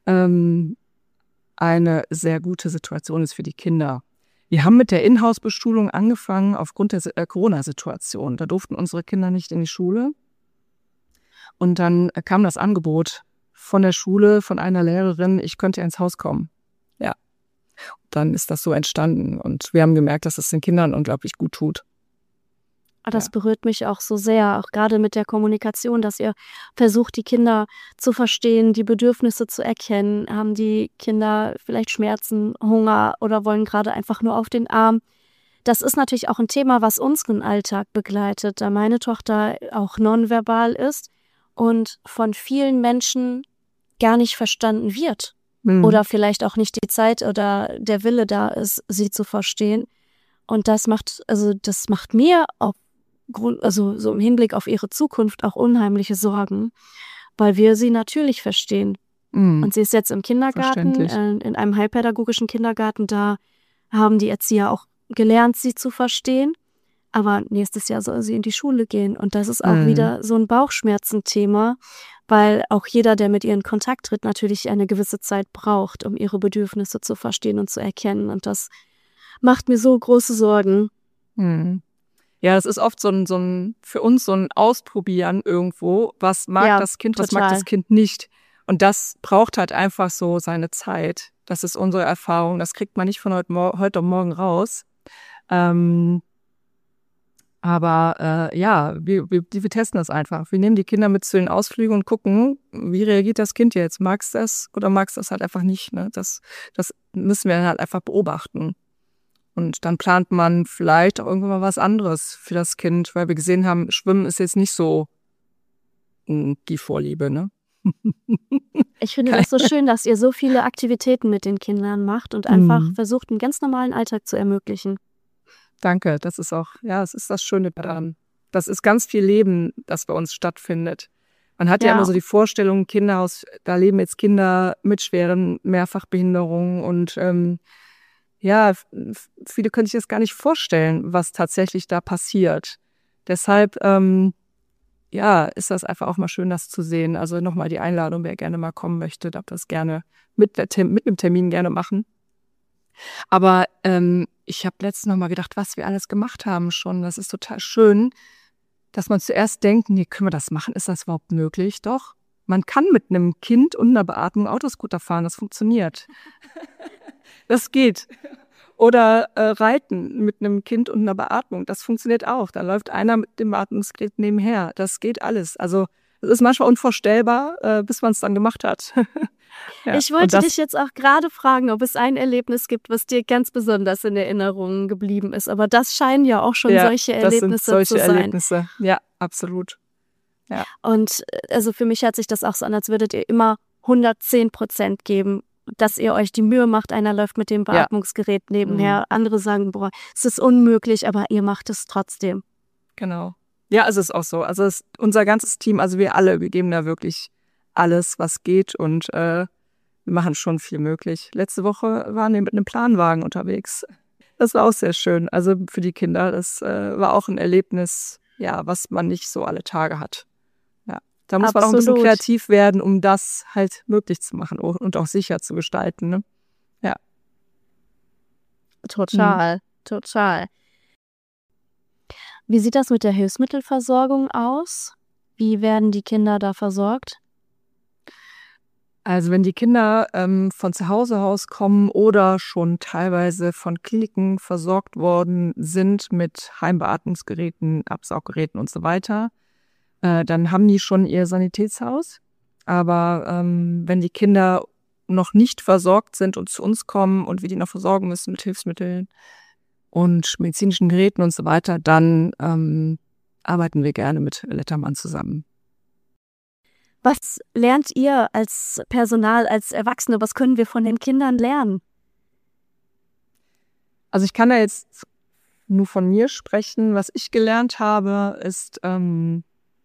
C: eine sehr gute Situation ist für die Kinder. Wir haben mit der Inhouse-Bestuhlung angefangen aufgrund der Corona-Situation. Da durften unsere Kinder nicht in die Schule. Und dann kam das Angebot von der Schule, von einer Lehrerin, ich könnte ins Haus kommen. Ja. Dann ist das so entstanden. Und wir haben gemerkt, dass es den Kindern unglaublich gut tut.
B: Das berührt mich auch so sehr, auch gerade mit der Kommunikation, dass ihr versucht, die Kinder zu verstehen, die Bedürfnisse zu erkennen. Haben die Kinder vielleicht Schmerzen, Hunger oder wollen gerade einfach nur auf den Arm? Das ist natürlich auch ein Thema, was unseren Alltag begleitet, da meine Tochter auch nonverbal ist und von vielen Menschen gar nicht verstanden wird. Oder vielleicht auch nicht die Zeit oder der Wille da ist, sie zu verstehen. Und das macht mir auch so im Hinblick auf ihre Zukunft auch unheimliche Sorgen, weil wir sie natürlich verstehen. Und sie ist jetzt im Kindergarten, in einem heilpädagogischen Kindergarten, da haben die Erzieher auch gelernt, sie zu verstehen. Aber nächstes Jahr soll sie in die Schule gehen. Und das ist auch wieder so ein Bauchschmerzenthema, weil auch jeder, der mit ihr in Kontakt tritt, natürlich eine gewisse Zeit braucht, um ihre Bedürfnisse zu verstehen und zu erkennen. Und das macht mir so große Sorgen.
C: Ja, das ist oft für uns so ein Ausprobieren irgendwo. Was mag das Kind, was mag das Kind nicht? Und das braucht halt einfach so seine Zeit. Das ist unsere Erfahrung. Das kriegt man nicht von heute auf morgen raus. Wir testen das einfach. Wir nehmen die Kinder mit zu den Ausflügen und gucken, wie reagiert das Kind jetzt? Mag es das oder mag es das halt einfach nicht? Ne? Das müssen wir dann halt einfach beobachten. Und dann plant man vielleicht auch irgendwann mal was anderes für das Kind, weil wir gesehen haben, Schwimmen ist jetzt nicht so die Vorliebe, ne?
B: Ich finde das so schön, dass ihr so viele Aktivitäten mit den Kindern macht und einfach versucht, einen ganz normalen Alltag zu ermöglichen.
C: Danke, das ist auch, es ist das Schöne daran. Das ist ganz viel Leben, das bei uns stattfindet. Man hat ja immer so die Vorstellung, Kinderhaus, da leben jetzt Kinder mit schweren Mehrfachbehinderungen und viele können sich das gar nicht vorstellen, was tatsächlich da passiert. Deshalb, ist das einfach auch mal schön, das zu sehen. Also nochmal die Einladung, wer gerne mal kommen möchte, darf das gerne mit einem Termin gerne machen. Aber ich habe letztens noch mal gedacht, was wir alles gemacht haben schon. Das ist total schön, dass man zuerst denkt, nee, können wir das machen? Ist das überhaupt möglich? Doch, man kann mit einem Kind und einer Beatmung Autoscooter fahren. Das funktioniert. Das geht. Oder Reiten mit einem Kind und einer Beatmung. Das funktioniert auch. Da läuft einer mit dem Beatmungsgerät nebenher. Das geht alles. Also es ist manchmal unvorstellbar, bis man es dann gemacht hat.
B: Ich wollte dich jetzt auch gerade fragen, ob es ein Erlebnis gibt, was dir ganz besonders in Erinnerung geblieben ist. Aber das scheinen ja auch schon solche Erlebnisse zu sein. Das sind solche Erlebnisse.
C: Ja, absolut. Ja.
B: Und also für mich hört sich das auch so an, als würdet ihr immer 110% geben, dass ihr euch die Mühe macht. Einer läuft mit dem Beatmungsgerät nebenher. Andere sagen, es ist unmöglich, aber ihr macht es trotzdem.
C: Genau. Ja, es ist auch so. Also unser ganzes Team, also wir geben da wirklich alles, was geht und wir machen schon viel möglich. Letzte Woche waren wir mit einem Planwagen unterwegs. Das war auch sehr schön. Also für die Kinder, das war auch ein Erlebnis, was man nicht so alle Tage hat. Ja, da muss man auch ein bisschen kreativ werden, um das halt möglich zu machen und auch sicher zu gestalten. Ne? Ja.
B: Total. Wie sieht das mit der Hilfsmittelversorgung aus? Wie werden die Kinder da versorgt?
C: Also wenn die Kinder von zu Hause aus kommen oder schon teilweise von Kliniken versorgt worden sind mit Heimbeatmungsgeräten, Absauggeräten und so weiter, dann haben die schon ihr Sanitätshaus. Aber wenn die Kinder noch nicht versorgt sind und zu uns kommen und wir die noch versorgen müssen mit Hilfsmitteln und medizinischen Geräten und so weiter, dann arbeiten wir gerne mit Letterman zusammen.
B: Was lernt ihr als Personal, als Erwachsene? Was können wir von den Kindern lernen?
C: Also ich kann da jetzt nur von mir sprechen. Was ich gelernt habe, ist Dinge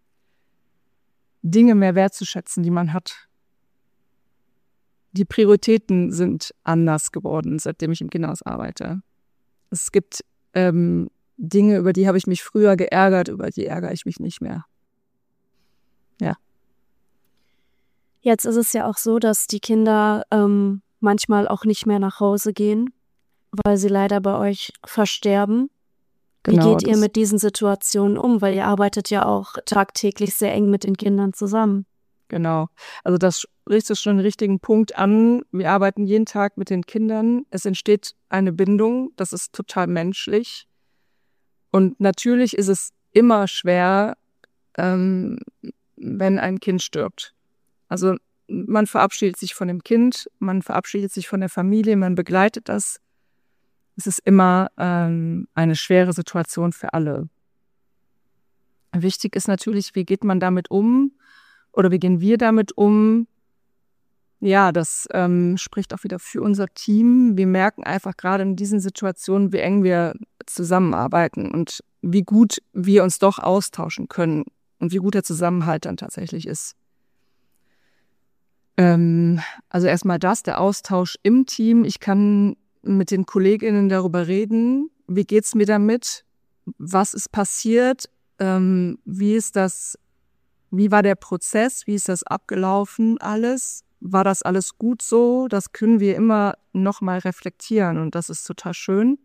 C: mehr wertzuschätzen, die man hat. Die Prioritäten sind anders geworden, seitdem ich im Kinderhaus arbeite. Es gibt Dinge, über die habe ich mich früher geärgert, über die ärgere ich mich nicht mehr. Ja.
B: Jetzt ist es ja auch so, dass die Kinder manchmal auch nicht mehr nach Hause gehen, weil sie leider bei euch versterben. Wie
C: Genau,
B: geht ihr mit diesen Situationen um? Weil ihr arbeitet ja auch tagtäglich sehr eng mit den Kindern zusammen.
C: Genau. Also das sprichst du schon den richtigen Punkt an. Wir arbeiten jeden Tag mit den Kindern. Es entsteht eine Bindung. Das ist total menschlich. Und natürlich ist es immer schwer, wenn ein Kind stirbt. Also man verabschiedet sich von dem Kind, man verabschiedet sich von der Familie, man begleitet das. Es ist immer eine schwere Situation für alle. Wichtig ist natürlich, wie geht man damit um oder wie gehen wir damit um? Ja, das spricht auch wieder für unser Team. Wir merken einfach gerade in diesen Situationen, wie eng wir zusammenarbeiten und wie gut wir uns doch austauschen können und wie gut der Zusammenhalt dann tatsächlich ist. Also erstmal der Austausch im Team. Ich kann mit den KollegInnen darüber reden, wie geht's mir damit, was ist passiert, wie war der Prozess, wie ist das abgelaufen alles, war das alles gut so, das können wir immer nochmal reflektieren und das ist total schön.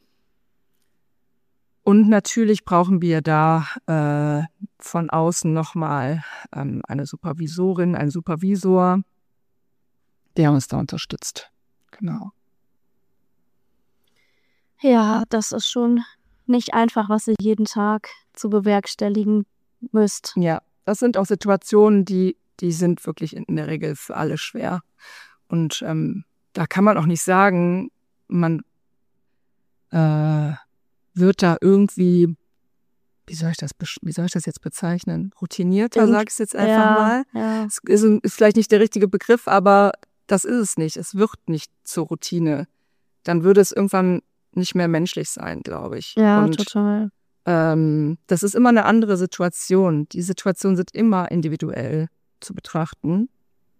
C: Und natürlich brauchen wir da von außen nochmal eine Supervisorin, einen Supervisor, der uns da unterstützt. Genau.
B: Ja, das ist schon nicht einfach, was ihr jeden Tag zu bewerkstelligen müsst.
C: Ja, das sind auch Situationen, die sind wirklich in der Regel für alle schwer. Und da kann man auch nicht sagen, man wird da irgendwie, wie soll ich das jetzt bezeichnen? Routinierter, sage ich es jetzt einfach mal.
B: Ja.
C: Es ist vielleicht nicht der richtige Begriff, aber das ist es nicht. Es wird nicht zur Routine. Dann würde es irgendwann nicht mehr menschlich sein, glaube ich.
B: Ja,
C: und
B: total.
C: Das ist immer eine andere Situation. Die Situationen sind immer individuell zu betrachten.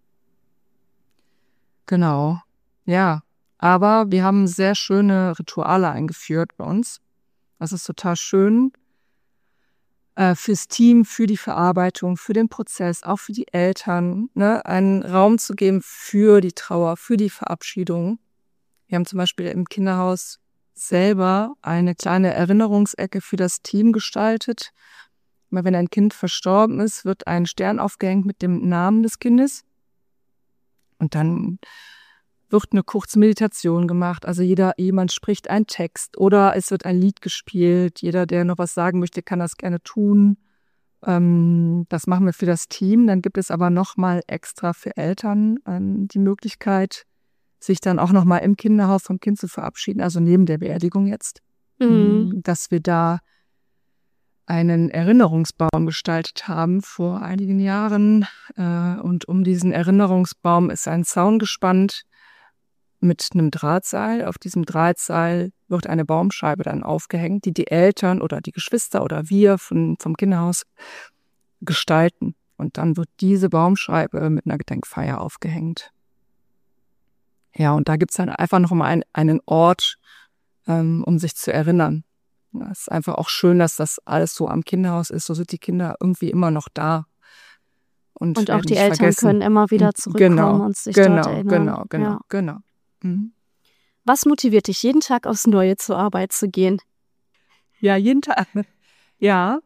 C: Genau, ja. Aber wir haben sehr schöne Rituale eingeführt bei uns. Das ist total schön. Fürs Team, für die Verarbeitung, für den Prozess, auch für die Eltern, ne, einen Raum zu geben für die Trauer, für die Verabschiedung. Wir haben zum Beispiel im Kinderhaus selber eine kleine Erinnerungsecke für das Team gestaltet. Immer wenn ein Kind verstorben ist, wird ein Stern aufgehängt mit dem Namen des Kindes. Und dann wird eine Kurzmeditation gemacht. Also jemand spricht einen Text oder es wird ein Lied gespielt. Jeder, der noch was sagen möchte, kann das gerne tun. Das machen wir für das Team. Dann gibt es aber nochmal extra für Eltern die Möglichkeit, sich dann auch nochmal im Kinderhaus vom Kind zu verabschieden, also neben der Beerdigung jetzt, dass wir da einen Erinnerungsbaum gestaltet haben vor einigen Jahren. Und um diesen Erinnerungsbaum ist ein Zaun gespannt mit einem Drahtseil. Auf diesem Drahtseil wird eine Baumscheibe dann aufgehängt, die die Eltern oder die Geschwister oder wir vom Kinderhaus gestalten. Und dann wird diese Baumscheibe mit einer Gedenkfeier aufgehängt. Ja, und da gibt es dann einfach noch mal einen Ort, um sich zu erinnern. Ja, es ist einfach auch schön, dass das alles so am Kinderhaus ist. So sind die Kinder irgendwie immer noch da. Und
B: auch die
C: nicht
B: Eltern
C: vergessen.
B: können immer wieder zurückkommen und sich dort erinnern.
C: Genau. Mhm.
B: Was motiviert dich, jeden Tag aufs Neue zur Arbeit zu gehen?
C: Ja, jeden Tag. Ja,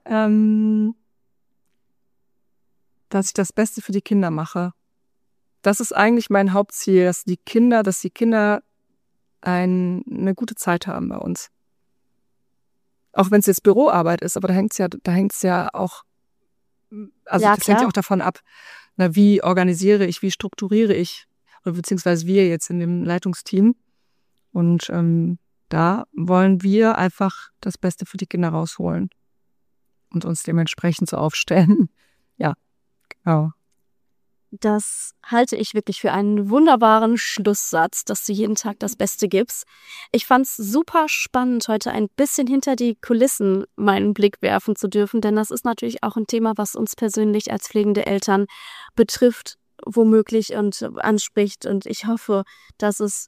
C: dass ich das Beste für die Kinder mache. Das ist eigentlich mein Hauptziel, dass die Kinder eine gute Zeit haben bei uns. Auch wenn es jetzt Büroarbeit ist, aber da hängt's ja auch, also
B: Ja,
C: das hängt ja
B: klar.
C: auch davon ab, wie organisiere ich, wie strukturiere ich, oder beziehungsweise wir jetzt in dem Leitungsteam. Und da wollen wir einfach das Beste für die Kinder rausholen und uns dementsprechend so aufstellen. Ja, genau.
B: das halte ich wirklich für einen wunderbaren Schlusssatz, dass du jeden Tag das Beste gibst. Ich fand es super spannend, heute ein bisschen hinter die Kulissen meinen Blick werfen zu dürfen, denn das ist natürlich auch ein Thema, was uns persönlich als pflegende Eltern betrifft, womöglich und anspricht. Und ich hoffe, dass es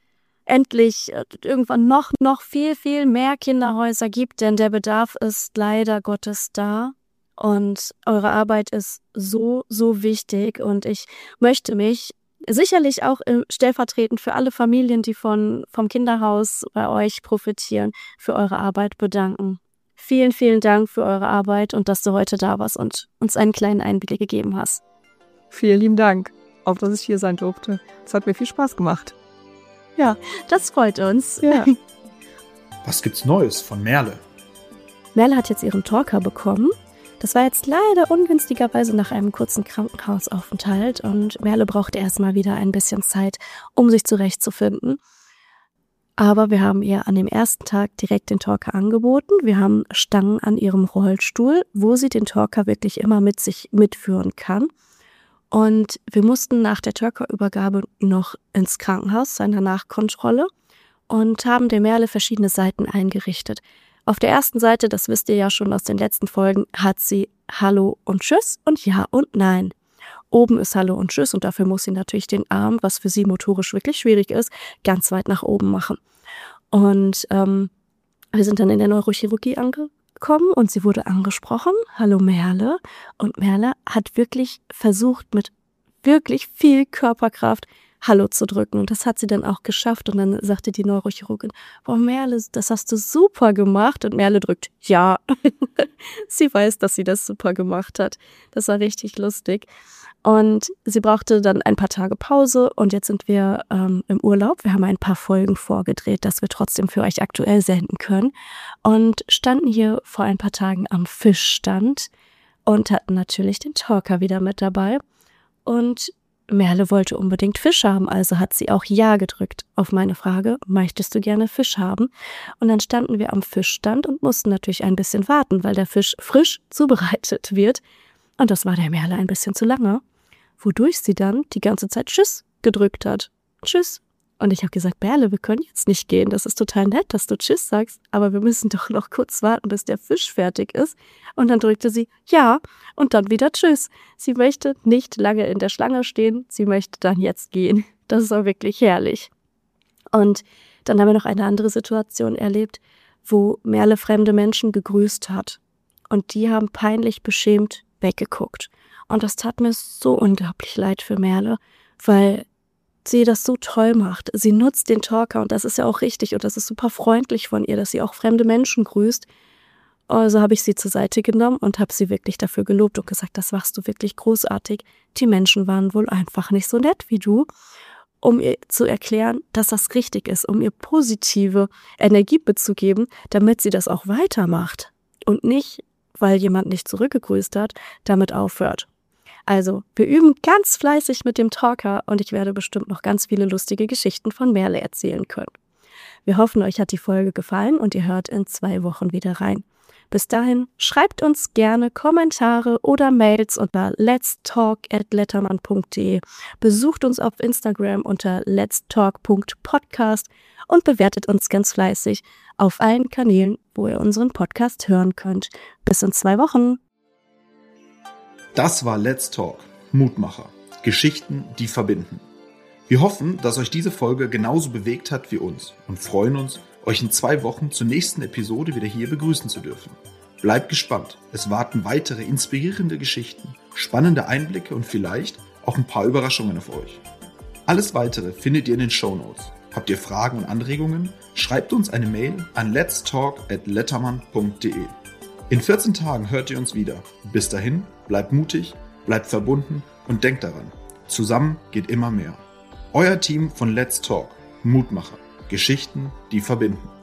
B: endlich irgendwann noch viel, viel mehr Kinderhäuser gibt, denn der Bedarf ist leider Gottes da. Und eure Arbeit ist so, so wichtig und ich möchte mich sicherlich auch stellvertretend für alle Familien, die vom Kinderhaus bei euch profitieren, für eure Arbeit bedanken. Vielen, vielen Dank für eure Arbeit und dass du heute da warst und uns einen kleinen Einblick gegeben hast.
C: Vielen lieben Dank, auch dass ich hier sein durfte. Es hat mir viel Spaß gemacht.
B: Ja, das freut uns.
C: Ja.
A: Was gibt's Neues von Merle?
B: Merle hat jetzt ihren Talker bekommen. Das war jetzt leider ungünstigerweise nach einem kurzen Krankenhausaufenthalt und Merle brauchte erstmal wieder ein bisschen Zeit, um sich zurechtzufinden. Aber wir haben ihr an dem ersten Tag direkt den Talker angeboten. Wir haben Stangen an ihrem Rollstuhl, wo sie den Talker wirklich immer mit sich mitführen kann. Und wir mussten nach der Talkerübergabe noch ins Krankenhaus zu einer Nachkontrolle und haben der Merle verschiedene Seiten eingerichtet. Auf der ersten Seite, das wisst ihr ja schon aus den letzten Folgen, hat sie Hallo und Tschüss und Ja und Nein. Oben ist Hallo und Tschüss und dafür muss sie natürlich den Arm, was für sie motorisch wirklich schwierig ist, ganz weit nach oben machen. Und wir sind dann in der Neurochirurgie angekommen und sie wurde angesprochen. Hallo Merle. Und Merle hat wirklich versucht, mit wirklich viel Körperkraft Hallo zu drücken. Und das hat sie dann auch geschafft. Und dann sagte die Neurochirurgin, boah Merle, das hast du super gemacht. Und Merle drückt Ja. Sie weiß, dass sie das super gemacht hat. Das war richtig lustig. Und sie brauchte dann ein paar Tage Pause. Und jetzt sind wir im Urlaub. Wir haben ein paar Folgen vorgedreht, dass wir trotzdem für euch aktuell senden können. Und standen hier vor ein paar Tagen am Fischstand und hatten natürlich den Talker wieder mit dabei. Und Merle wollte unbedingt Fisch haben, also hat sie auch Ja gedrückt auf meine Frage, möchtest du gerne Fisch haben? Und dann standen wir am Fischstand und mussten natürlich ein bisschen warten, weil der Fisch frisch zubereitet wird. Und das war der Merle ein bisschen zu lange, wodurch sie dann die ganze Zeit Tschüss gedrückt hat. Tschüss. Und ich habe gesagt, Merle, wir können jetzt nicht gehen, das ist total nett, dass du Tschüss sagst, aber wir müssen doch noch kurz warten, bis der Fisch fertig ist. Und dann drückte sie Ja und dann wieder Tschüss. Sie möchte nicht lange in der Schlange stehen, sie möchte dann jetzt gehen. Das war wirklich herrlich. Und dann haben wir noch eine andere Situation erlebt, wo Merle fremde Menschen gegrüßt hat. Und die haben peinlich beschämt weggeguckt. Und das tat mir so unglaublich leid für Merle, weil sie das so toll macht. Sie nutzt den Talker und das ist ja auch richtig und das ist super freundlich von ihr, dass sie auch fremde Menschen grüßt. Also habe ich sie zur Seite genommen und habe sie wirklich dafür gelobt und gesagt, das machst du wirklich großartig. Die Menschen waren wohl einfach nicht so nett wie du, um ihr zu erklären, dass das richtig ist, um ihr positive Energie mitzugeben, damit sie das auch weitermacht und nicht, weil jemand nicht zurückgegrüßt hat, damit aufhört. Also, wir üben ganz fleißig mit dem Talker und ich werde bestimmt noch ganz viele lustige Geschichten von Merle erzählen können. Wir hoffen, euch hat die Folge gefallen und ihr hört in 2 Wochen wieder rein. Bis dahin, schreibt uns gerne Kommentare oder Mails unter letstalk@letterman.de, besucht uns auf Instagram unter letstalk.podcast und bewertet uns ganz fleißig auf allen Kanälen, wo ihr unseren Podcast hören könnt. Bis in 2 Wochen.
A: Das war Let's Talk, Mutmacher. Geschichten, die verbinden. Wir hoffen, dass euch diese Folge genauso bewegt hat wie uns und freuen uns, euch in 2 Wochen zur nächsten Episode wieder hier begrüßen zu dürfen. Bleibt gespannt, es warten weitere inspirierende Geschichten, spannende Einblicke und vielleicht auch ein paar Überraschungen auf euch. Alles Weitere findet ihr in den Shownotes. Habt ihr Fragen und Anregungen? Schreibt uns eine Mail an letstalk@letterman.de. In 14 Tagen hört ihr uns wieder. Bis dahin, bleibt mutig, bleibt verbunden und denkt daran, zusammen geht immer mehr. Euer Team von Let's Talk, Mutmacher, Geschichten, die verbinden.